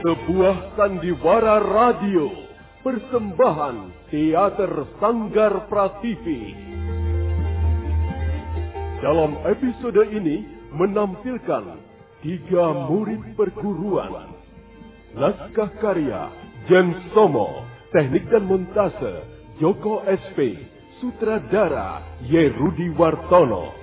Sebuah sandiwara radio, persembahan Teater Sanggar Prativi. Dalam episode ini menampilkan 3 murid perguruan. Naskah karya Jen Somo, teknik dan montase Joko SP, sutradara Y. Rudi Wartono.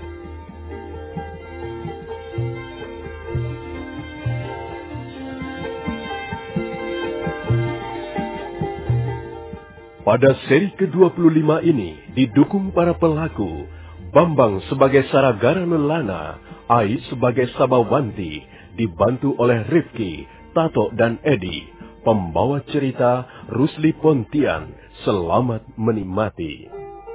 Pada seri ke-25 ini didukung para pelaku, Bambang sebagai Saragara Nelana, Ai sebagai Sabawanti, dibantu oleh Rifki, Tato dan Edi. Pembawa cerita Rusli Pontian. Selamat menikmati.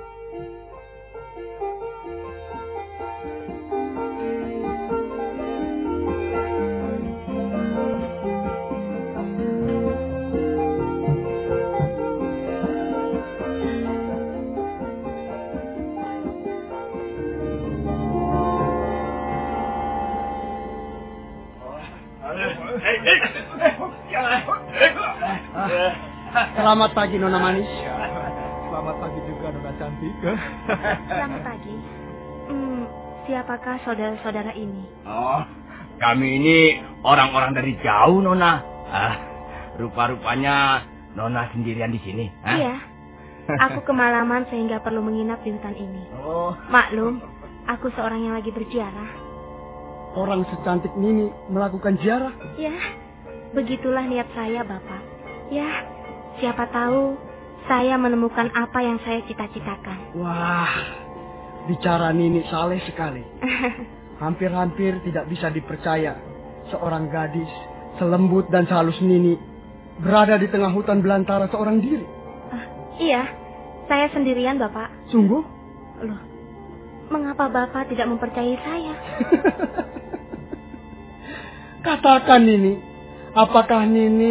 Selamat pagi Nona Manis. Selamat pagi juga Nona Cantik. Selamat pagi. Siapakah saudara-saudara ini? Oh, kami ini orang-orang dari jauh Nona. Rupa-rupanya Nona sendirian di sini. Iya. Aku kemalaman sehingga perlu menginap di hutan ini. Oh. Maklum, aku seorang yang lagi berziarah. Orang secantik Nini melakukan ziarah? Ya, begitulah niat saya, Bapak. Ya, siapa tahu saya menemukan apa yang saya cita-citakan. Wah, bicara Nini saleh sekali. Hampir-hampir tidak bisa dipercaya seorang gadis selembut dan sehalus Nini berada di tengah hutan belantara seorang diri. Iya, saya sendirian, Bapak. Sungguh? Loh, mengapa Bapak tidak mempercayai saya? Katakan Nini, apakah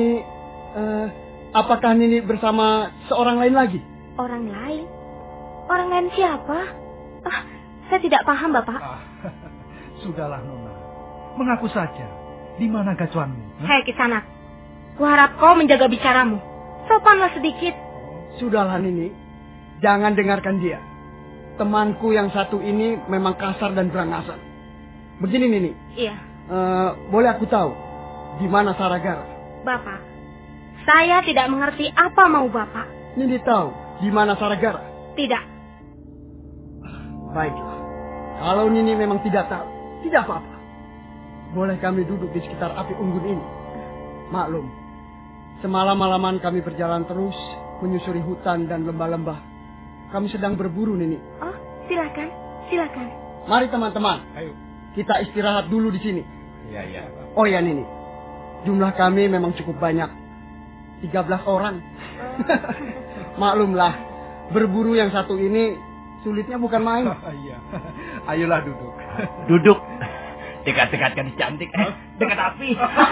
Nini bersama seorang lain lagi? Orang lain? Orang lain siapa? Saya tidak paham, Bapak. Sudahlah Nona, mengaku saja. Di mana gacuanmu? Hei Kisanak, kuharap kau menjaga bicaramu. Sopanlah sedikit. Sudahlah Nini, jangan dengarkan dia. Temanku yang satu ini memang kasar dan berangasan. Begini Nini. Iya. Boleh aku tahu di mana Saragara? Bapak, saya tidak mengerti apa mau Bapak. Nini tahu di mana Saragara? Tidak. Baiklah. Kalau Nini memang tidak tahu, tidak apa-apa. Boleh kami duduk di sekitar api unggun ini. Maklum, semalam-malaman kami berjalan terus menyusuri hutan dan lembah-lembah. Kami sedang berburu, Nini. Oh, silakan, silakan. Mari teman-teman. Ayo. Kita istirahat dulu di sini. Iya. Oh ya Nini, jumlah kami memang cukup banyak. 13 orang. Maklumlah, berburu yang satu ini sulitnya bukan main. Iya. Ayolah duduk. Duduk. Dekat-dekat gadis cantik. Dekat api.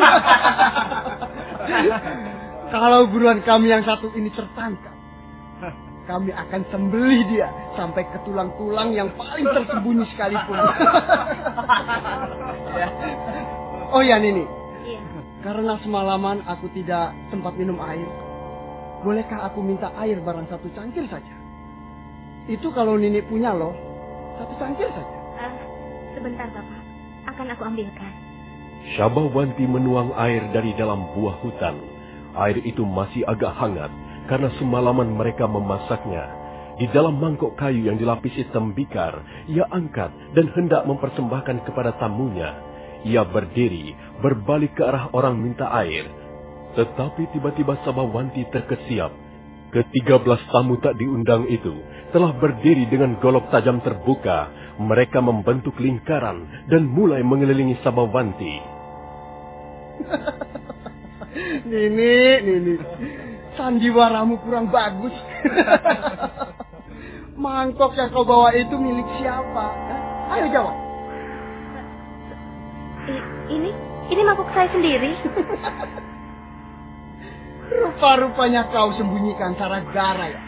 Kalau buruan kami yang satu ini tertangkap, kami akan sembelih dia sampai ke tulang-tulang yang paling tersembunyi sekalipun. Oh ya Nini. Iya. Karena semalaman aku tidak sempat minum air, bolehkah aku minta air barang 1 cangkir saja? Itu kalau Nini punya loh, 1 cangkir saja. Sebentar Bapak, akan aku ambilkan. Sabawanti menuang air dari dalam buah hutan. Air itu masih agak hangat karena semalaman mereka memasaknya. Di dalam mangkok kayu yang dilapisi tembikar, ia angkat dan hendak mempersembahkan kepada tamunya. Ia berdiri, berbalik ke arah orang minta air. Tetapi tiba-tiba Sabawanti terkesiap. Ke-13 tamu tak diundang itu telah berdiri dengan golok tajam terbuka. Mereka membentuk lingkaran dan mulai mengelilingi Sabawanti. Nini, sandiwaramu kurang bagus. Mangkok yang kau bawa itu milik siapa? Ayo jawab. Ini mangkok saya sendiri. Rupa-rupanya kau sembunyikan Saragara ya?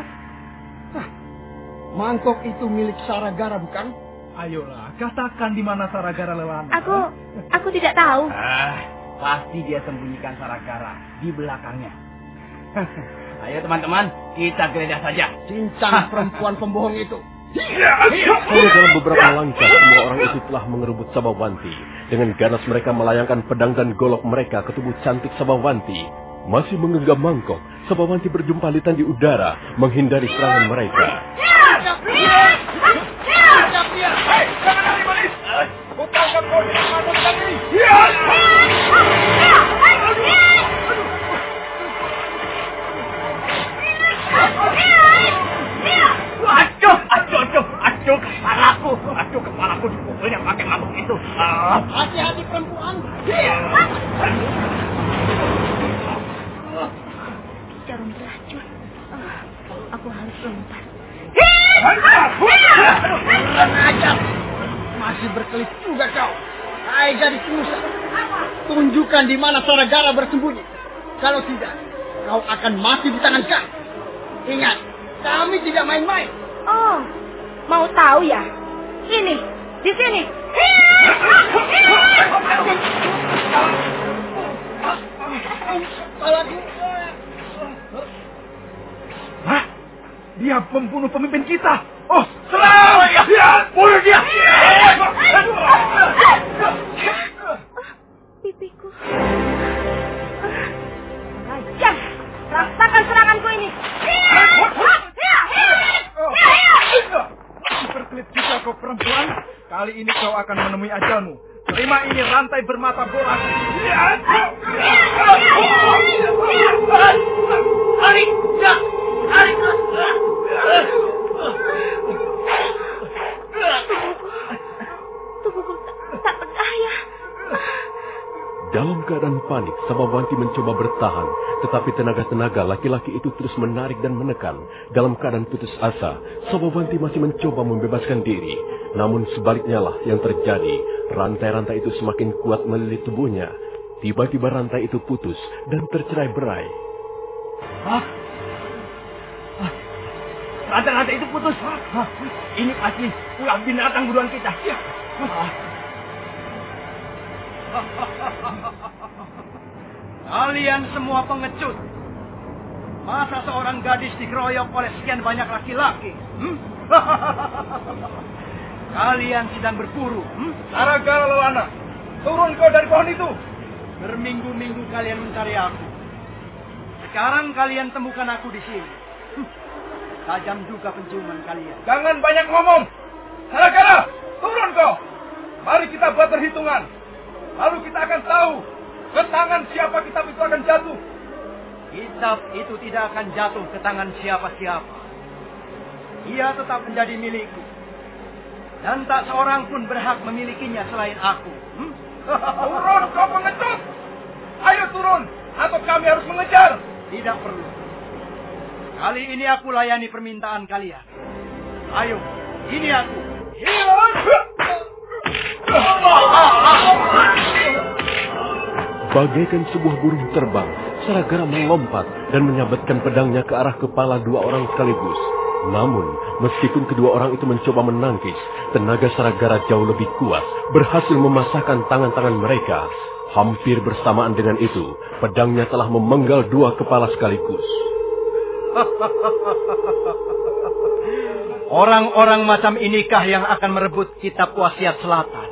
Mangkok itu milik Saragara bukan? Ayolah, katakan di mana Saragara Lelana. Aku tidak tahu. Pasti dia sembunyikan Saragara di belakangnya. Ayo teman-teman, kita geledah saja. Cincang perempuan pembohong itu. Hanya dalam beberapa langkah semua orang itu telah mengerebut Sabawanti. Dengan ganas mereka melayangkan pedang dan golok mereka ke tubuh cantik Sabawanti. Masih menggenggam mangkok, Sabawanti berjumpalitan di udara menghindari serangan mereka. Aduh, kepalaku dipukulnya pakai mabuk itu. Hati-hati perempuan. Jarum beracun. Aku harus lompat. Ajar. Masih berkelit juga kau. Hai gadis Musa. Tunjukkan di mana Saragara bersembunyi. Kalau tidak, kau akan mati di tangan kami. Ingat, kami tidak main-main. Oh, mau tahu ya? Ini, di sini. Hah? Dia pembunuh pemimpin kita. Oh, serang! Bunuh dia! Pipiku. Raja, rasakan seranganku ini. Berkelit juga kau perempuan. Kali ini kau akan menemui ajalmu. Terima ini rantai bermata bola. Tubuhku tak berdaya. Dalam keadaan panik, Sabawanti mencoba bertahan, tetapi tenaga-tenaga laki-laki itu terus menarik dan menekan. Dalam keadaan putus asa, Sabawanti masih mencoba membebaskan diri. Namun sebaliknya lah yang terjadi. Rantai-rantai itu semakin kuat melilit tubuhnya. Tiba-tiba rantai itu putus dan tercerai-berai. Rantai-rantai itu putus. Ini pasti ulah binatang buruan kita. Kalian semua pengecut. Masa seorang gadis dikeroyok oleh sekian banyak laki-laki? Kalian sedang berburu. Saragara Lawana, turun kau dari pohon itu. Berminggu-minggu kalian mencari aku. Sekarang kalian temukan aku di sini. Tajam juga penciuman kalian. Jangan banyak ngomong. Saragara, turun kau. Mari kita buat perhitungan. Lalu kita akan tahu ke tangan siapa kitab itu akan jatuh. Kitab itu tidak akan jatuh ke tangan siapa-siapa. Ia tetap menjadi milikku. Dan tak seorang pun berhak memilikinya selain aku. Turun kau pengecut. Ayo turun, atau kami harus mengejar. Tidak perlu. Kali ini aku layani permintaan kalian. Ayo, ini aku. Bagaikan sebuah burung terbang, Saragara melompat dan menyabetkan pedangnya ke arah kepala dua orang sekaligus. Namun, meskipun kedua orang itu mencoba menangkis, tenaga Saragara jauh lebih kuat, berhasil memasahkan tangan-tangan mereka. Hampir bersamaan dengan itu, pedangnya telah memenggal dua kepala sekaligus. Orang-orang macam inikah yang akan merebut kitab wasiat selatan?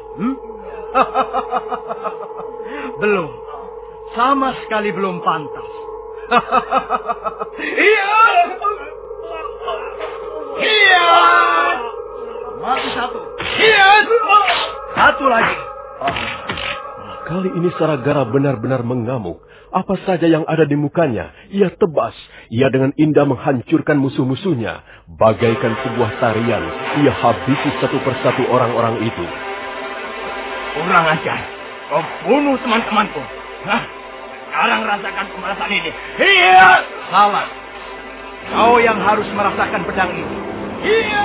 Belum. Sama sekali belum pantas. Iya. Mati satu. Iya. Satu lagi. Kali ini Saragara benar-benar mengamuk. Apa saja yang ada di mukanya, ia tebas. Ia dengan indah menghancurkan musuh-musuhnya. Bagaikan sebuah tarian, ia habisi satu persatu orang-orang itu. Kurang ajar. Kau bunuh teman-temanku. Sekarang rasakan pembalasan ini. Iya. Salah. Kau yang harus merasakan pedang ini. Iya.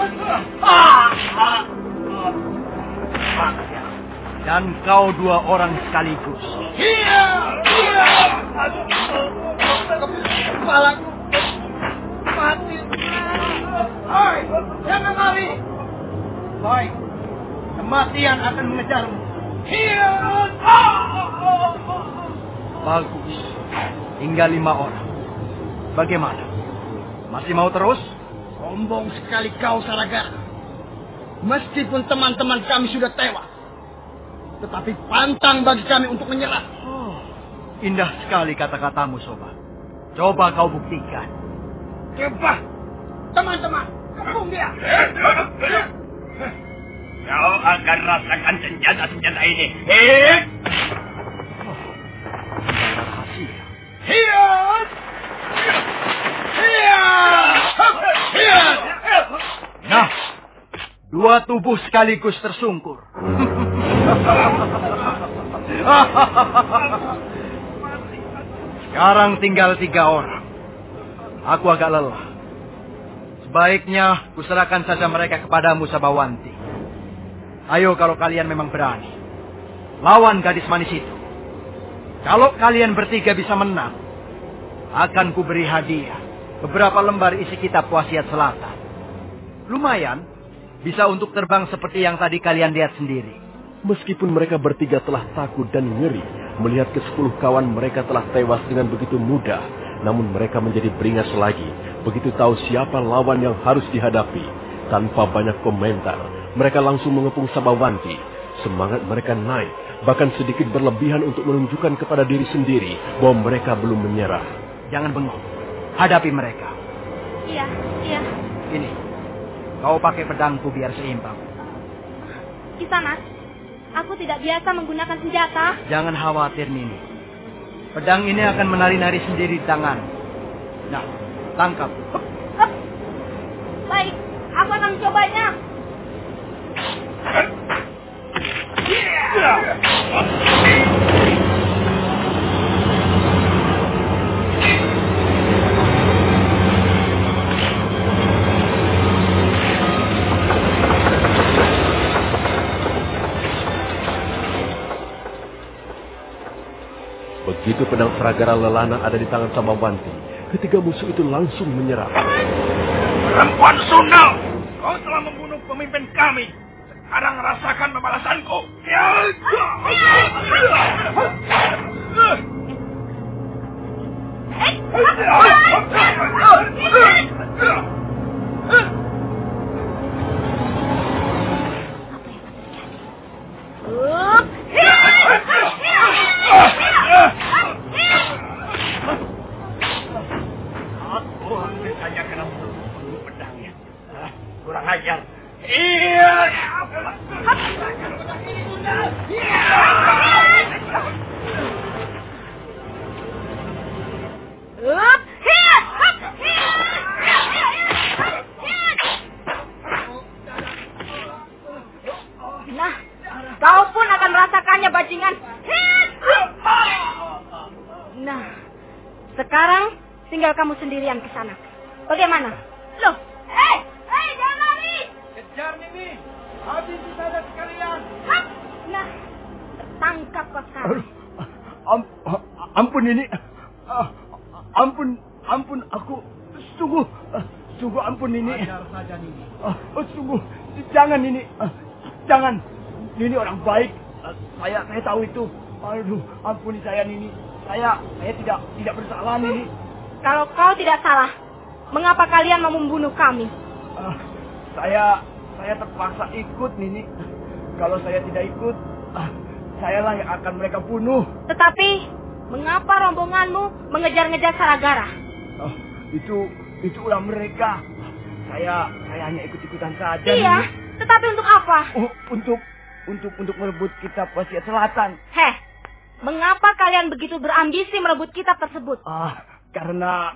Dan kau dua orang sekaligus. Iya. Iya. Kepalaku mati. Hai, jangan lari. Baik, kematian akan mengejarmu. Iya. Bagus. Tinggal 5 orang. Bagaimana? Masih mau terus? Sombong sekali kau, Saragara. Meskipun teman-teman kami sudah tewas, tetapi pantang bagi kami untuk menyerah. Oh, indah sekali kata-katamu, Sobat. Coba kau buktikan. Coba, teman-teman, kepung dia. Kau akan rasakan senjata-senjata ini. Rahasia. Hiat! Hiat! Nah, 2 tubuh sekaligus tersungkur. Sekarang tinggal 3 orang. Aku agak lelah. Sebaiknya kuserahkan saja mereka kepadamu, Sabawanti. Ayo kalau kalian memang berani. Lawan gadis manis itu. Kalau kalian bertiga bisa menang, akan kuberi hadiah beberapa lembar isi kitab wasiat selatan. Lumayan, bisa untuk terbang seperti yang tadi kalian lihat sendiri. Meskipun mereka bertiga telah takut dan ngeri melihat ke-10 kawan mereka telah tewas dengan begitu mudah, namun mereka menjadi beringas lagi begitu tahu siapa lawan yang harus dihadapi. Tanpa banyak komentar, mereka langsung mengepung Sabawanti. Semangat mereka naik, bahkan sedikit berlebihan untuk menunjukkan kepada diri sendiri bahwa mereka belum menyerah. Jangan bengong, hadapi mereka. Iya. Ini, kau pakai pedangku biar seimbang. Kisanak, aku tidak biasa menggunakan senjata. Jangan khawatir, Nini. Pedang ini akan menari-nari sendiri di tangan. Nah, tangkap. Baik, aku akan mencobanya. Begitu pedang Saragara Lelana ada di tangan Sabawanti, ketiga musuh itu langsung menyerang. Perempuan Sundal, kau telah membunuh pemimpin kami. Sekarang rasakan pembalasanku. Aku hampir saja kena bunuh pedangnya. Kurang ajar. Nah, kau pun akan merasakannya, bajingan. Nah, sekarang tinggal kamu sendirian ke sana. Bagaimana? Loh, jangan lari! Kejar Nini, habisi saja sekalian. Nah, tertangkap kau sekarang. Ampun ini. Ampun aku. Sungguh ampun ini. Ajar saja, Nini. Sungguh jangan ini. Jangan. Nini orang baik. Saya tahu itu. Aduh, ampuni saya Nini. Saya tidak bersalah Nini. Kalau kau tidak salah, mengapa kalian mau membunuh kami? Saya terpaksa ikut Nini. Kalau saya tidak ikut, sayalah yang akan mereka bunuh. Tetapi, mengapa rombonganmu mengejar-ngejar Saragara? Itu ulah mereka. Saya hanya ikut-ikutan saja. Iya, Nini. tetapi untuk apa? Untuk merebut kitab wasiat selatan. Mengapa kalian begitu berambisi merebut kitab tersebut? Karena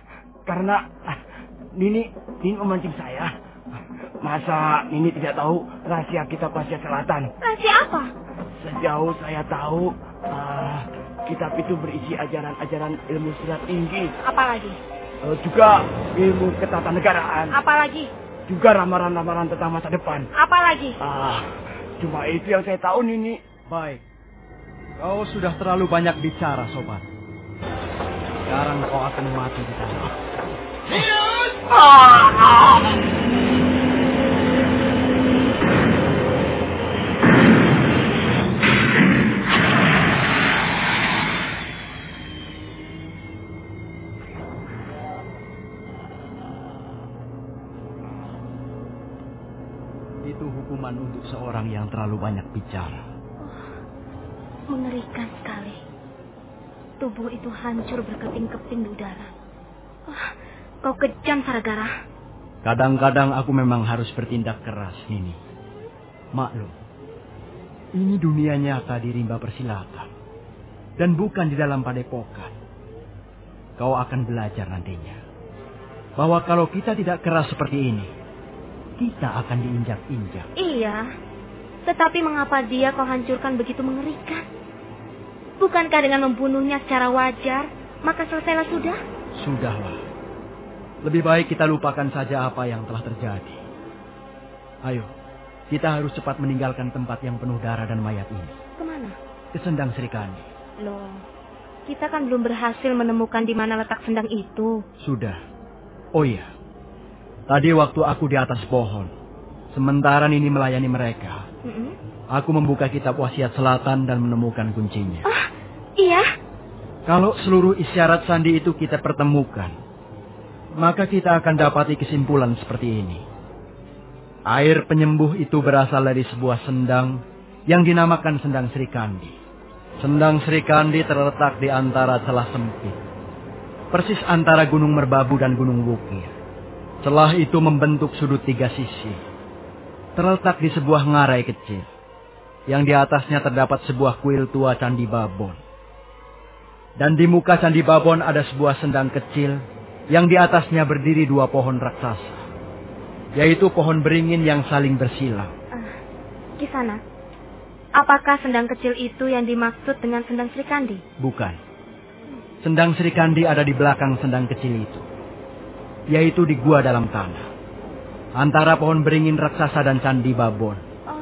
Nini memancing saya. Masa Nini tidak tahu rahasia kitab wasiat selatan? Rahasia apa? Sejauh saya tahu, kitab itu berisi ajaran-ajaran ilmu silat tinggi. Apalagi? Juga ilmu ketatanegaraan. Apalagi? Juga ramalan-ramalan tentang masa depan. Apalagi? Cuma itu yang saya tahu, Nini. Baik. Kau sudah terlalu banyak bicara, Sobat. Sekarang kau akan mati di sana. itu hukuman untuk seorang yang terlalu banyak bicara. Mengerikan sekali. Tubuh itu hancur berkeping-keping di udara. Kau kejam, Saragara. Kadang-kadang aku memang harus bertindak keras, Nini. Maklum, ini dunia nyata di rimba persilatan. Dan bukan di dalam padepokan. Kau akan belajar nantinya. Bahwa kalau kita tidak keras seperti ini, kita akan diinjak-injak. Iya, tetapi mengapa dia kau hancurkan begitu mengerikan? Bukankah dengan membunuhnya secara wajar, maka selesailah sudah? Sudahlah. Lebih baik kita lupakan saja apa yang telah terjadi. Ayo, kita harus cepat meninggalkan tempat yang penuh darah dan mayat ini. Kemana? Ke Sendang Srikandi. Loh, kita kan belum berhasil menemukan di mana letak sendang itu. Sudah. Oh iya, tadi waktu aku di atas pohon, sementara Nini melayani mereka, aku membuka kitab wasiat selatan dan menemukan kuncinya. Iya? Kalau seluruh isyarat sandi itu kita pertemukan, maka kita akan dapati kesimpulan seperti ini. Air penyembuh itu berasal dari sebuah sendang yang dinamakan Sendang Srikandi. Sendang Srikandi terletak di antara celah sempit, persis antara Gunung Merbabu dan Gunung Wukir. Celah itu membentuk sudut 3 sisi. Terletak di sebuah ngarai kecil, yang di atasnya terdapat sebuah kuil tua Candi Babon. Dan di muka Candi Babon ada sebuah sendang kecil, yang di atasnya berdiri 2 pohon raksasa, yaitu pohon beringin yang saling bersilang. Kisana, apakah sendang kecil itu yang dimaksud dengan Sendang Srikandi? Bukan. Sendang Srikandi ada di belakang sendang kecil itu, yaitu di gua dalam tanah, antara pohon beringin raksasa dan Candi Babon.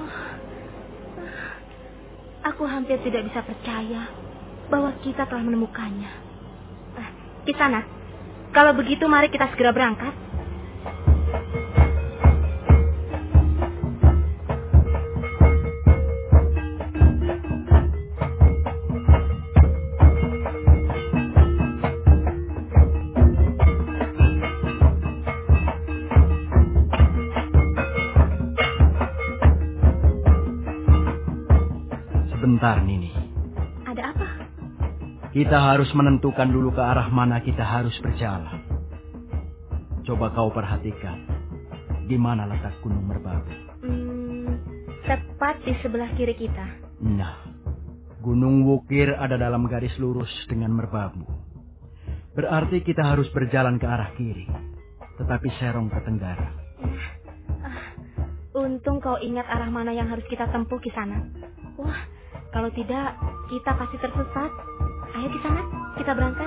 Aku hampir tidak bisa percaya bahwa kita telah menemukannya. Kisana, kalau begitu mari kita segera berangkat. Sebentar, Nini. Ada apa? Kita harus menentukan dulu ke arah mana kita harus berjalan. Coba kau perhatikan, di mana letak Gunung Merbabu? Tepat di sebelah kiri kita. Nah, Gunung Wukir ada dalam garis lurus dengan Merbabu. Berarti kita harus berjalan ke arah kiri, tetapi serong ke tenggara. Untung kau ingat arah mana yang harus kita tempuh, Kisana. Wah, kalau tidak, kita pasti tersesat. Ayo Kisana, kita berangkat.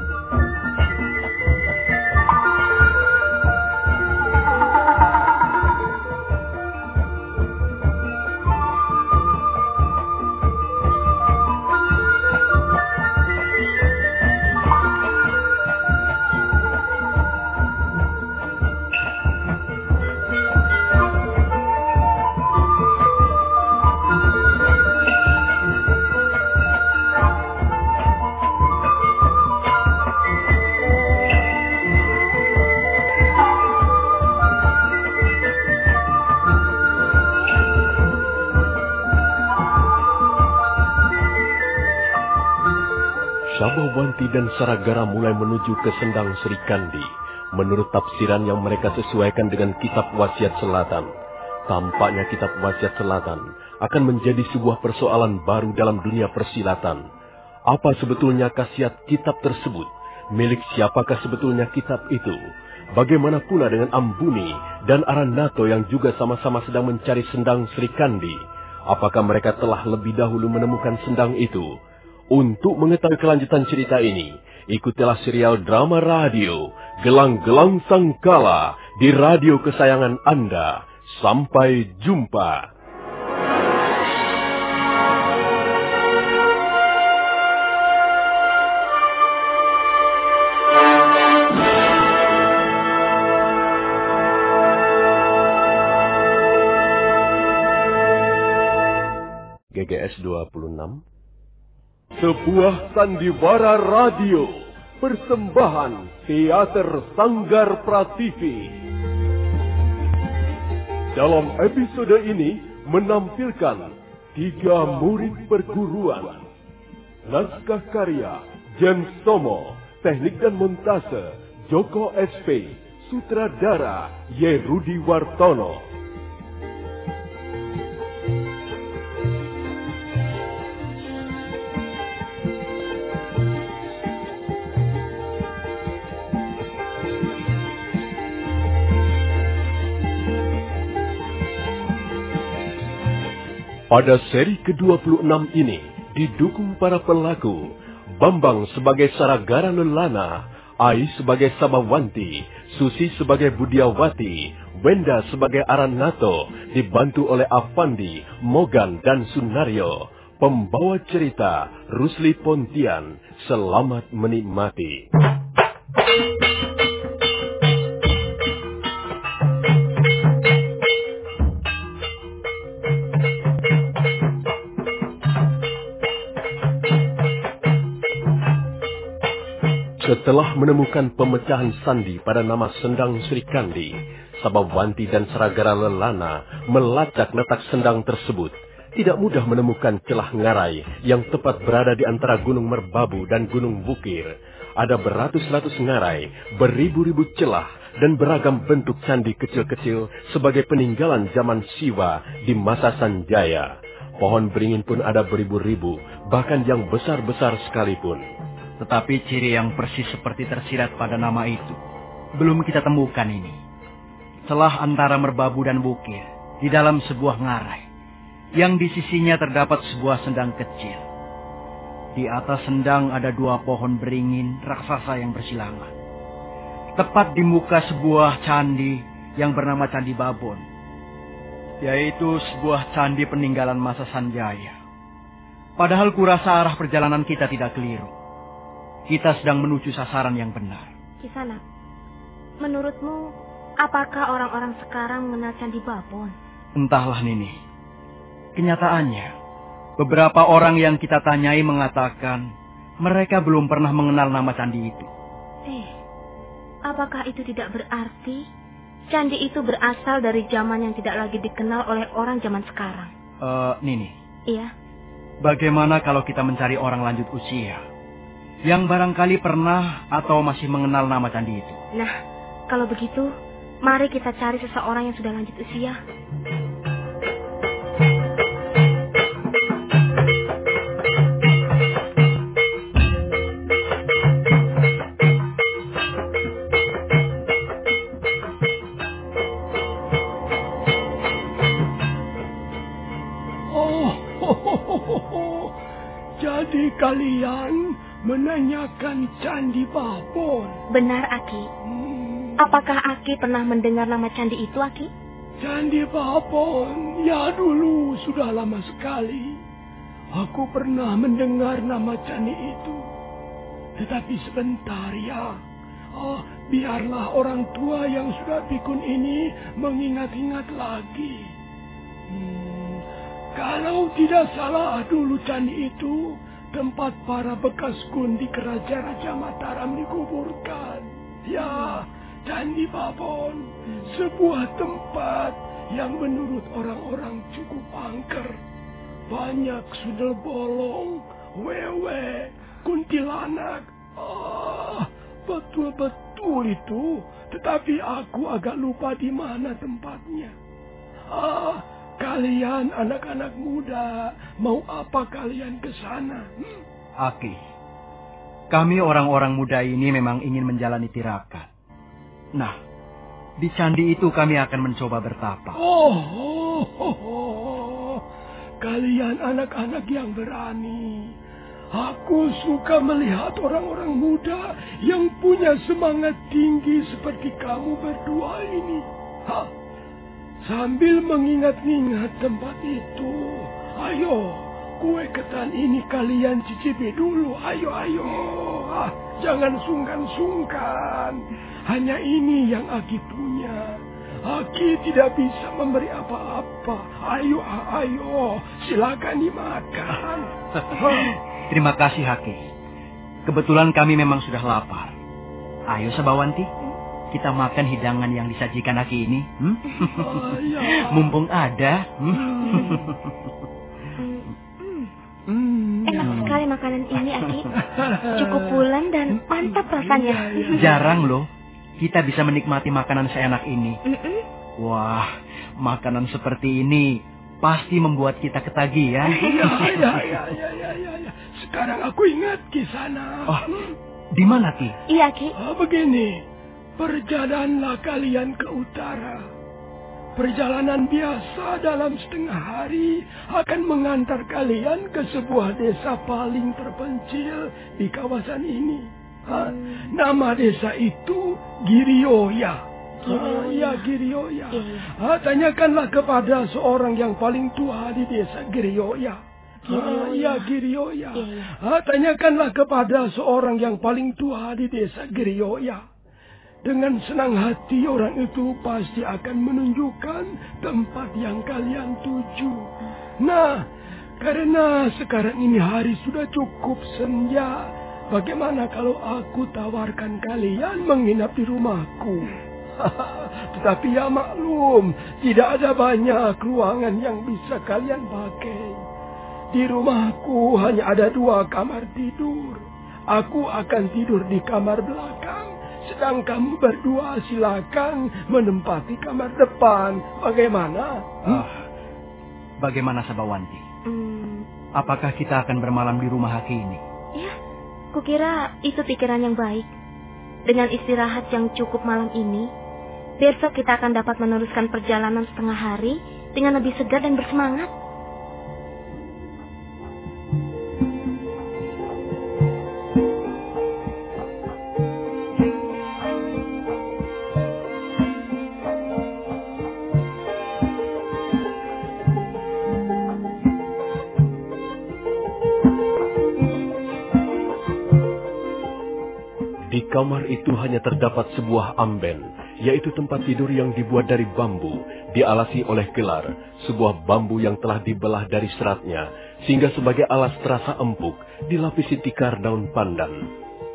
Sabawanti dan Saragara mulai menuju ke Sendang Srikandi. Menurut tafsiran yang mereka sesuaikan dengan kitab wasiat selatan, tampaknya kitab wasiat selatan akan menjadi sebuah persoalan baru dalam dunia persilatan. Apa sebetulnya khasiat kitab tersebut? Milik siapakah sebetulnya kitab itu? Bagaimana pula dengan Ambuni dan Aranato yang juga sama-sama sedang mencari Sendang Srikandi? Apakah mereka telah lebih dahulu menemukan sendang itu? Untuk mengetahui kelanjutan cerita ini, ikutilah serial drama radio Gelang-Gelang Sangkala di radio kesayangan Anda. Sampai jumpa. GGS 26 sebuah sandiwara radio, persembahan Teater Sanggar Prativi. Dalam episode ini menampilkan 3 murid perguruan. Naskah karya James Tomo, teknik dan montase Joko SP, sutradara Y. Rudi Wartono. Pada seri ke-26 ini didukung para pelaku Bambang sebagai Saragara Lelana, Ai sebagai Sabawanti, Susi sebagai Budiawati, Wenda sebagai Aranato, dibantu oleh Avandi, Mogan dan Sunario. Pembawa cerita Rusli Pontian. Selamat menikmati. Setelah menemukan pemecahan sandi pada nama Sendang Sri Kandi, Sabawanti dan Saragara Lelana melacak letak sendang tersebut. Tidak mudah menemukan celah ngarai yang tepat berada di antara Gunung Merbabu dan Gunung Bukir. Ada beratus-ratus ngarai, beribu-ribu celah, dan beragam bentuk candi kecil-kecil sebagai peninggalan zaman Siwa di masa Sanjaya. Pohon beringin pun ada beribu-ribu, bahkan yang besar-besar sekalipun. Tetapi ciri yang persis seperti tersirat pada nama itu belum kita temukan ini. Celah antara Merbabu dan Bukir di dalam sebuah ngarai, yang di sisinya terdapat sebuah sendang kecil. Di atas sendang ada 2 pohon beringin raksasa yang bersilangan. Tepat di muka sebuah candi yang bernama Candi Babon, yaitu sebuah candi peninggalan masa Sanjaya. Padahal kurasa arah perjalanan kita tidak keliru. Kita sedang menuju sasaran yang benar. Kisanak, menurutmu apakah orang-orang sekarang mengenal Candi Babon? Entahlah Nini. Kenyataannya, beberapa orang yang kita tanyai mengatakan mereka belum pernah mengenal nama candi itu. Apakah itu tidak berarti candi itu berasal dari zaman yang tidak lagi dikenal oleh orang zaman sekarang? Nini. Iya. Bagaimana kalau kita mencari orang lanjut usia yang barangkali pernah atau masih mengenal nama candi itu? Nah, kalau begitu, mari kita cari seseorang yang sudah lanjut usia. Jadi kalian menanyakan Candi Babon? Benar, Aki. Apakah Aki pernah mendengar nama candi itu, Aki? Candi Babon? Ya dulu, sudah lama sekali. Aku pernah mendengar nama candi itu. Tetapi sebentar ya. Biarlah orang tua yang sudah pikun ini mengingat-ingat lagi. Kalau tidak salah dulu candi itu tempat para bekas kundi kerajaan Raja Mataram dikuburkan. Ya, Candi Babon, sebuah tempat yang menurut orang-orang cukup angker. Banyak sundel bolong, wewe, kuntilanak. Betul-betul itu. Tetapi aku agak lupa di mana tempatnya. Kalian anak-anak muda, mau apa kalian ke sana? Aki, kami orang-orang muda ini memang ingin menjalani tirakat. Nah, di candi itu kami akan mencoba bertapa. Kalian anak-anak yang berani. Aku suka melihat orang-orang muda yang punya semangat tinggi seperti kamu berdua ini. Sambil mengingat-ingat tempat itu, ayo, kue ketan ini kalian cicipi dulu. Ayo. Jangan sungkan-sungkan. Hanya ini yang Aki punya. Aki tidak bisa memberi apa-apa. Ayo, silakan dimakan. Terima kasih, Aki. Kebetulan kami memang sudah lapar. Ayo, Sabawanti. kita makan hidangan yang disajikan Aki ini? Ya. Mumpung ada. Enak sekali makanan ini, Aki. Cukup pulen dan mantap rasanya. Jarang loh kita bisa menikmati makanan seenak ini. Wah, makanan seperti ini pasti membuat kita ketagihan. Ya. Sekarang aku ingat Kisana. Oh, di mana, Ki? Iya, Ki. Begini, berjalanlah kalian ke utara. Perjalanan biasa dalam setengah hari akan mengantar kalian ke sebuah desa paling terpencil di kawasan ini. Nama desa itu Girioya. Girioya. Tanyakanlah kepada seorang yang paling tua di desa Girioya. Girioya. Tanyakanlah kepada seorang yang paling tua di desa Girioya. Dengan senang hati orang itu pasti akan menunjukkan tempat yang kalian tuju. Nah, karena sekarang ini hari sudah cukup senja, bagaimana kalau aku tawarkan kalian menginap di rumahku? Tetapi ya maklum, tidak ada banyak ruangan yang bisa kalian pakai. Di rumahku hanya ada 2 kamar tidur. Aku akan tidur di kamar belakang. Sedang kamu berdua silakan menempati kamar depan. Bagaimana? Bagaimana Sabawanti? Apakah kita akan bermalam di rumah Aki ini? Ya, kukira itu pikiran yang baik. Dengan istirahat yang cukup malam ini, besok kita akan dapat meneruskan perjalanan setengah hari dengan lebih segar dan bersemangat. Di kamar itu hanya terdapat sebuah amben, yaitu tempat tidur yang dibuat dari bambu, dialasi oleh gelar, sebuah bambu yang telah dibelah dari seratnya, sehingga sebagai alas terasa empuk, dilapisi tikar daun pandan.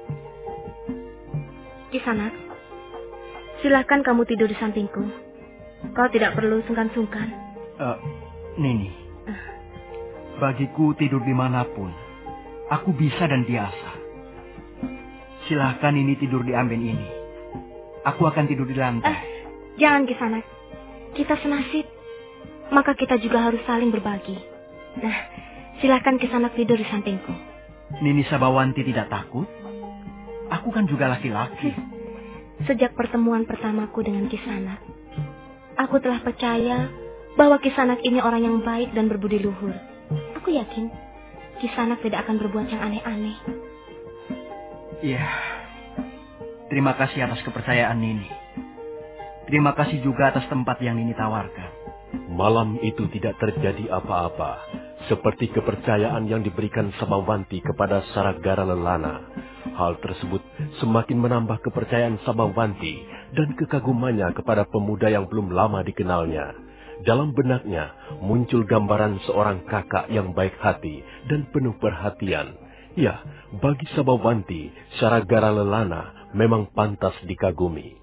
Kisana, silakan kamu tidur di sampingku. Kau tidak perlu sungkan-sungkan. Nini, bagiku tidur dimanapun, aku bisa dan biasa. Silahkan ini tidur di amben ini. Aku akan tidur di lantai. Jangan Kisana. Kita senasib. Maka kita juga harus saling berbagi. Nah, silahkan Kisana tidur di sampingku. Nini Sabawanti tidak takut? Aku kan juga laki-laki. Sejak pertemuan pertamaku dengan Kisana, aku telah percaya bahwa Kisana ini orang yang baik dan berbudi luhur. Aku yakin Kisana tidak akan berbuat yang aneh-aneh. Iya, terima kasih atas kepercayaan Nini. Terima kasih juga atas tempat yang Nini tawarkan. Malam itu tidak terjadi apa-apa, seperti kepercayaan yang diberikan Sabawanti kepada Saragara Lelana. Hal tersebut semakin menambah kepercayaan Sabawanti dan kekagumannya kepada pemuda yang belum lama dikenalnya. Dalam benaknya muncul gambaran seorang kakak yang baik hati dan penuh perhatian. Ya, bagi Sabawanti, Saragara Lelana memang pantas dikagumi.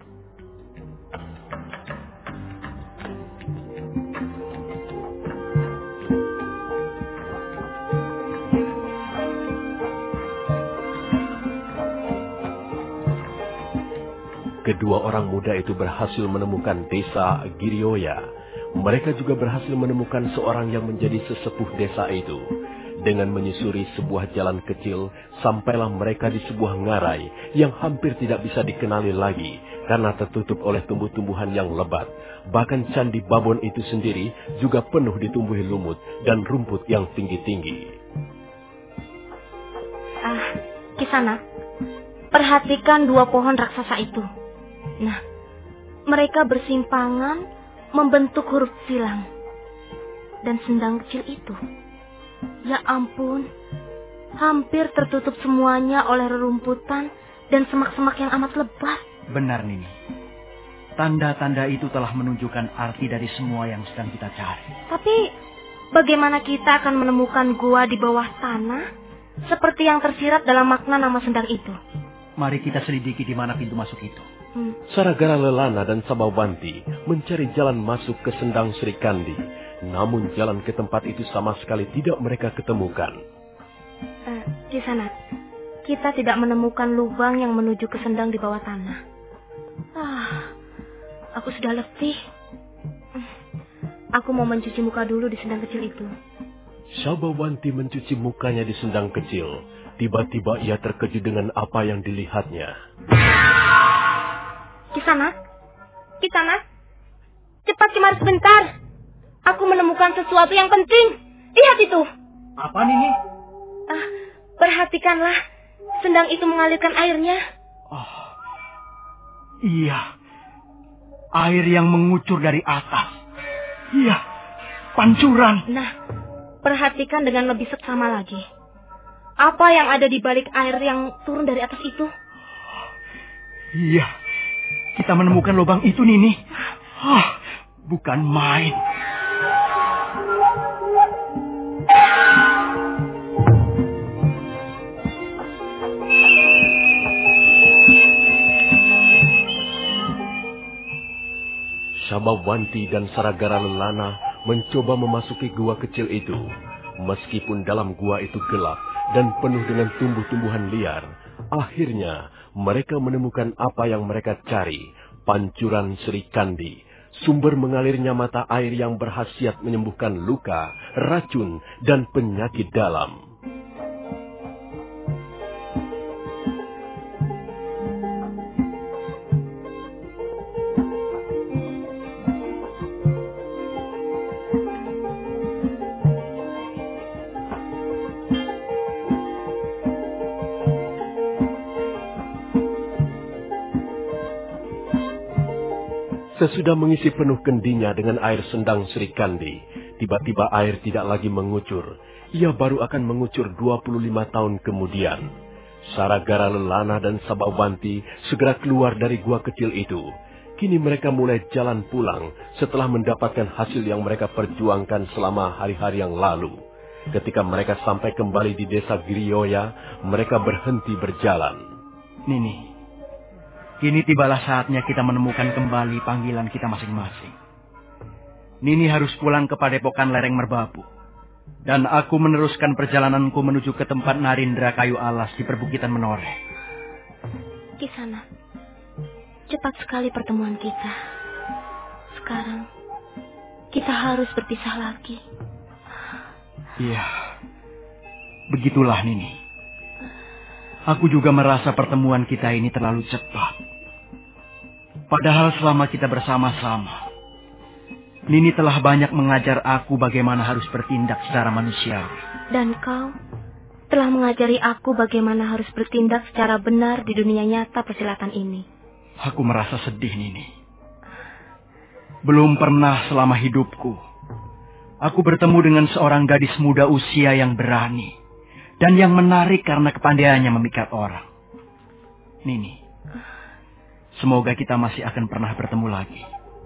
Kedua orang muda itu berhasil menemukan desa Girioya. Mereka juga berhasil menemukan seorang yang menjadi sesepuh desa itu. Dengan menyusuri sebuah jalan kecil, sampailah mereka di sebuah ngarai yang hampir tidak bisa dikenali lagi karena tertutup oleh tumbuh-tumbuhan yang lebat. Bahkan candi babon itu sendiri juga penuh ditumbuhi lumut dan rumput yang tinggi-tinggi. Kisana, perhatikan 2 pohon raksasa itu. Nah, mereka bersimpangan membentuk huruf silang. Dan sendang kecil itu, ya ampun, hampir tertutup semuanya oleh rerumputan dan semak-semak yang amat lebat. Benar, Nini. Tanda-tanda itu telah menunjukkan arti dari semua yang sedang kita cari. Tapi, bagaimana kita akan menemukan gua di bawah tanah seperti yang tersirat dalam makna nama sendang itu? Mari kita selidiki di mana pintu masuk itu. Saragara Lelana dan Sabawanti mencari jalan masuk ke sendang Sri Kandi. Namun jalan ke tempat itu sama sekali tidak mereka ketemukan. Kisanak, kita tidak menemukan lubang yang menuju ke sendang di bawah tanah. Aku sudah letih. Aku mau mencuci muka dulu di sendang kecil itu. Sabawanti mencuci mukanya di sendang kecil. Tiba-tiba ia terkejut dengan apa yang dilihatnya. Kisanak, cepat kemari sebentar. Aku menemukan sesuatu yang penting. Lihat itu. Apa Nini? Perhatikanlah, sendang itu mengalirkan airnya. Iya, air yang mengucur dari atas. Iya, pancuran. Nah, perhatikan dengan lebih seksama lagi. Apa yang ada di balik air yang turun dari atas itu? Iya, kita menemukan lubang itu, Nini. Bukan main. Sabawanti dan Saragara Lelana mencoba memasuki gua kecil itu. Meskipun dalam gua itu gelap dan penuh dengan tumbuh-tumbuhan liar, akhirnya mereka menemukan apa yang mereka cari, pancuran Sri Kandi, sumber mengalirnya mata air yang berkhasiat menyembuhkan luka, racun, dan penyakit dalam. Sesudah mengisi penuh kendinya dengan air sendang Sri Kandi, tiba-tiba air tidak lagi mengucur. Ia baru akan mengucur 25 tahun kemudian. Saragara Lelana dan Sabawanti segera keluar dari gua kecil itu. Kini mereka mulai jalan pulang setelah mendapatkan hasil yang mereka perjuangkan selama hari-hari yang lalu. Ketika mereka sampai kembali di desa Girioya, mereka berhenti berjalan. Nini, kini tibalah saatnya kita menemukan kembali panggilan kita masing-masing. Nini harus pulang ke padepokan lereng Merbabu. Dan aku meneruskan perjalananku menuju ke tempat Narindra kayu alas di perbukitan Menoreh. Kisanak, cepat sekali pertemuan kita. Sekarang, kita harus berpisah lagi. Iya, begitulah Nini. Aku juga merasa pertemuan kita ini terlalu cepat. Padahal selama kita bersama-sama, Nini telah banyak mengajar aku bagaimana harus bertindak secara manusiawi. Dan kau telah mengajari aku bagaimana harus bertindak secara benar di dunia nyata persilatan ini. Aku merasa sedih, Nini. Belum pernah selama hidupku aku bertemu dengan seorang gadis muda usia yang berani dan yang menarik karena kepandaiannya memikat orang. Nini, semoga kita masih akan pernah bertemu lagi.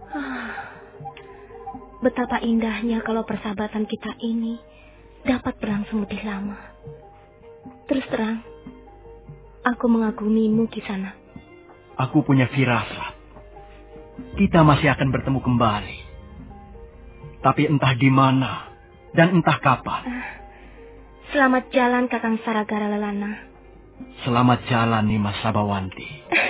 Betapa indahnya kalau persahabatan kita ini dapat berlangsung lebih lama. Terus terang, aku mengagumimu, Kisanak. Aku punya firasat. Kita masih akan bertemu kembali. Tapi entah di mana dan entah kapan. Selamat jalan, Kakang Saragara Lelana. Selamat jalan, Nimas Sabawanti.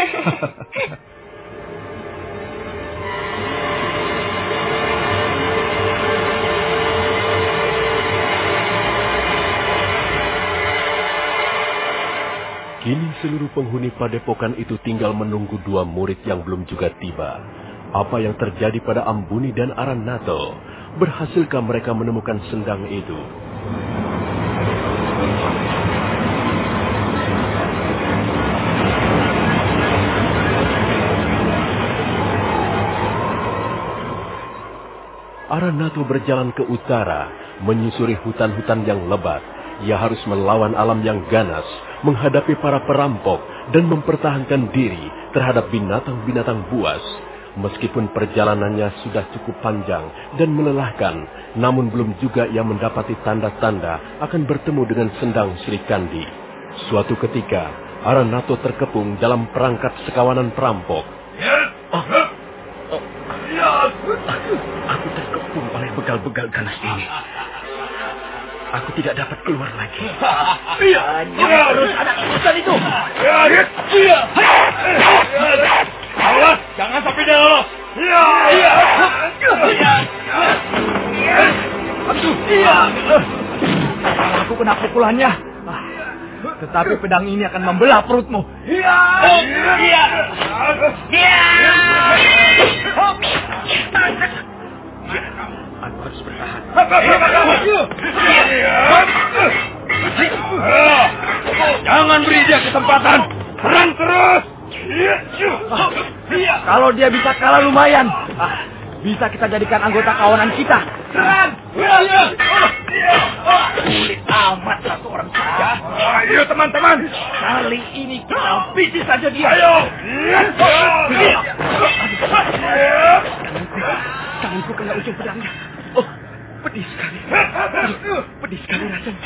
Kini seluruh penghuni padepokan itu tinggal menunggu dua murid yang belum juga tiba. Apa yang terjadi pada Ambuni dan Arannato? Berhasilkah mereka menemukan sendang itu? Arannato berjalan ke utara, menyusuri hutan-hutan yang lebat. Ia harus melawan alam yang ganas, menghadapi para perampok, dan mempertahankan diri terhadap binatang-binatang buas. Meskipun perjalanannya sudah cukup panjang dan melelahkan, namun belum juga ia mendapati tanda-tanda akan bertemu dengan sendang Sri Kandi. Suatu ketika, Arannato terkepung dalam perangkap sekawanan perampok. Aku terkepung oleh begal-begal ganas ini. Aku tidak dapat keluar lagi. Terus anak urusan itu. Awas, jangan sampai dia lolos. Aku kena pukulannya. Tetapi pedang ini akan membelah perutmu. Aku harus bertahan. Jangan beri dia kesempatan. Serang terus. Kalau dia bisa kalah lumayan. Bisa kita jadikan anggota kawanan kita. Serang. Sulit amat satu orang saja. Ayo teman-teman. Kali ini kita habisi saja dia. Ayo. Tanganku kena ujung pedangnya. Pedih sekali. Pedih sekali rasanya.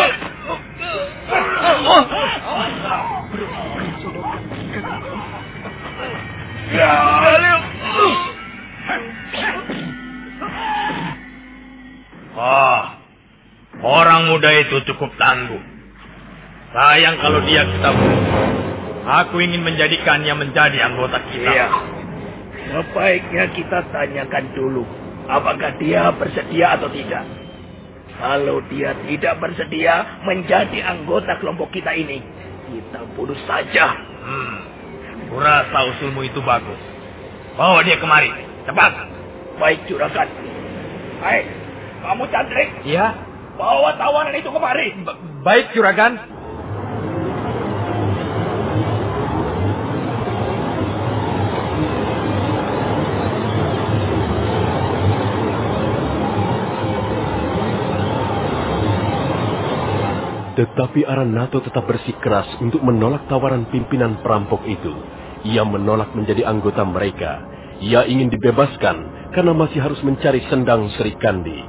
Orang muda itu cukup tangguh. Sayang kalau dia kita bunuh. Aku ingin menjadikannya menjadi anggota kita. Iya. Sebaiknya kita tanyakan dulu, apakah dia bersedia atau tidak. Kalau dia tidak bersedia menjadi anggota kelompok kita ini, kita bunuh saja. Kurasa usulmu itu bagus. Bawa dia kemari, cepat. Baik, Juragan. Hai, kamu Cantrik. Iya. Bawa tawanan itu kemari. Baik, Juragan. Tetapi Aranato tetap bersikeras untuk menolak tawaran pimpinan perampok itu. Ia menolak menjadi anggota mereka. Ia ingin dibebaskan karena masih harus mencari Sendang Sri Kandi.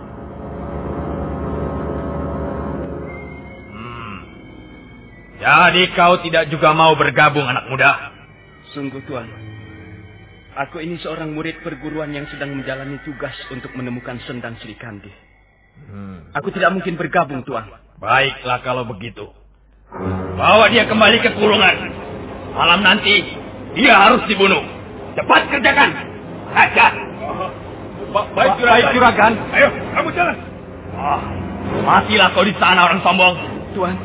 Jadi kau tidak juga mau bergabung, anak muda? Sungguh, Tuan. Aku ini seorang murid perguruan yang sedang menjalani tugas untuk menemukan Sendang Sri Kandi. Aku tidak mungkin bergabung, Tuan. Baiklah kalau begitu. Bawa dia kembali ke kurungan. Malam nanti, dia harus dibunuh. Cepat kerjakan. Aja. Baik, Juragan. Ayo, kamu jalan. Matilah kau di sana, orang sombong. Tuan.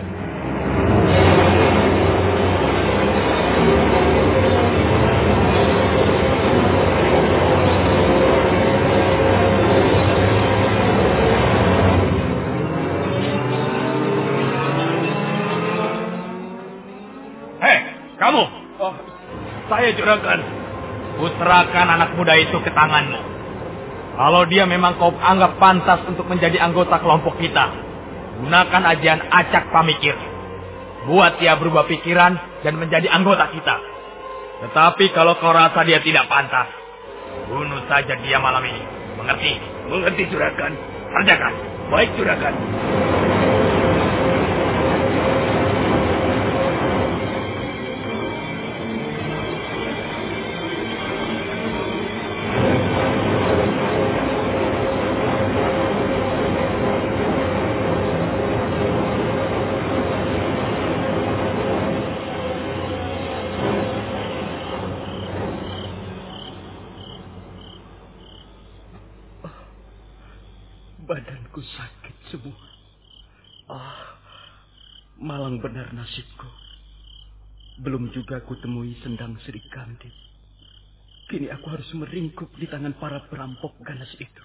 Kamu? Saya Juragan. Putrakan anak muda itu ke tanganmu. Kalau dia memang kau anggap pantas untuk menjadi anggota kelompok kita, gunakan ajian acak pamikir. Buat dia berubah pikiran dan menjadi anggota kita. Tetapi kalau kau rasa dia tidak pantas, bunuh saja dia malam ini. Mengerti? Mengerti, Juragan. Kerjakan. Baik, Juragan. Badanku sakit semua. Malang benar nasibku. Belum juga aku temui Sendang Sri Kandi. Kini aku harus meringkuk di tangan para perampok ganas itu.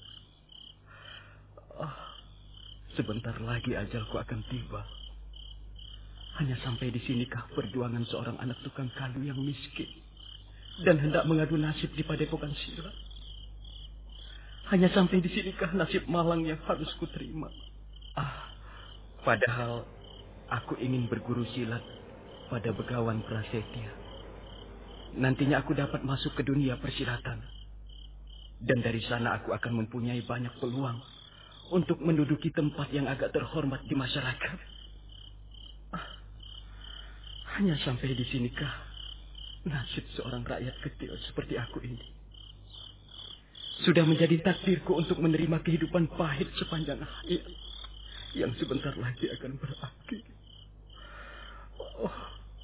Sebentar lagi ajalku akan tiba. Hanya sampai di sinikah perjuangan seorang anak tukang kayu yang miskin dan hendak mengadu nasib di padepokan silat. Hanya sampai di sinikah nasib malang yang harus kuterima. Padahal aku ingin berguru silat pada Begawan Prasetya. Nantinya aku dapat masuk ke dunia persilatan. Dan dari sana aku akan mempunyai banyak peluang untuk menduduki tempat yang agak terhormat di masyarakat. Hanya sampai di sinikah Nasib seorang rakyat kecil seperti aku ini sudah menjadi takdirku untuk menerima kehidupan pahit sepanjang hayat yang sebentar lagi akan berakhir. Oh.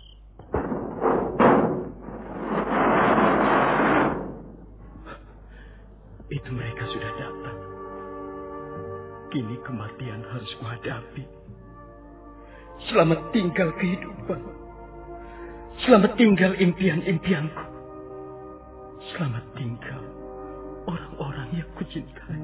Itu mereka sudah datang. Kini kematian harus kuhadapi. Selamat tinggal kehidupan. Selamat tinggal impian-impianku. Selamat tinggal orang-orang yang kucintai.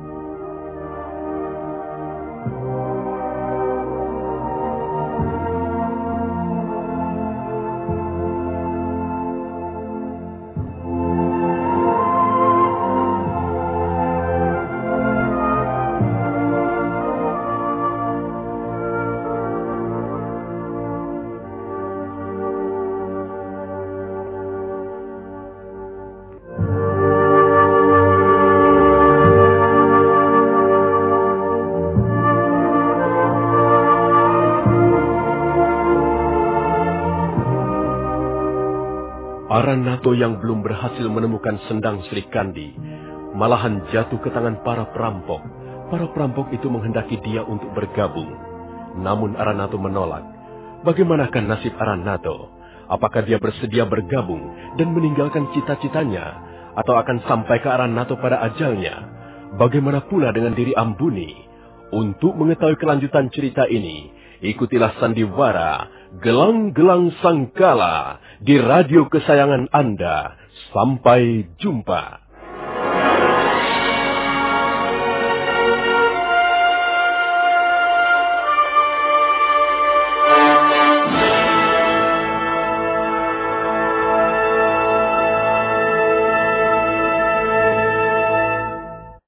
Aranato yang belum berhasil menemukan sendang Sri Kandi, malahan jatuh ke tangan para perampok. Para perampok itu menghendaki dia untuk bergabung. Namun Aranato menolak. Bagaimanakah nasib Aranato? Apakah dia bersedia bergabung dan meninggalkan cita-citanya? Atau akan sampai ke Aranato pada ajalnya? Bagaimana pula dengan diri Ambuni? Untuk mengetahui kelanjutan cerita ini, ikutilah sandiwara Gelang-Gelang Sangkala di radio kesayangan Anda. Sampai jumpa.